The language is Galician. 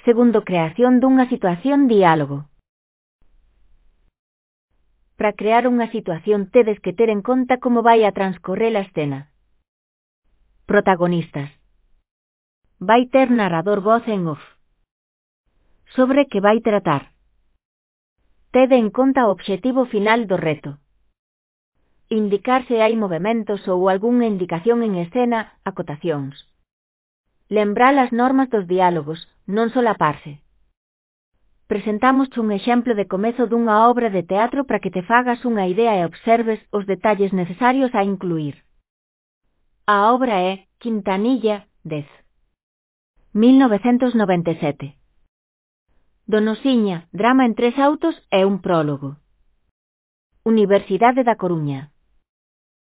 Segundo, creación dunha situación diálogo. Para crear unha situación tedes que ter en conta como vai a transcorrer a escena. Protagonistas. Vai ter narrador voz en off. Sobre que vai tratar. Tede en conta o obxectivo final do reto. Indicar se hai movementos ou algunha indicación en escena, acotacións. Lembrar as normas dos diálogos, non solaparse. Presentamos un exemplo de comezo dunha obra de teatro para que te fagas unha idea e observes os detalles necesarios a incluir. A obra é Quintanilla, 10. 1997. Donosiña, drama en 3 autos e un prólogo. Universidade da Coruña.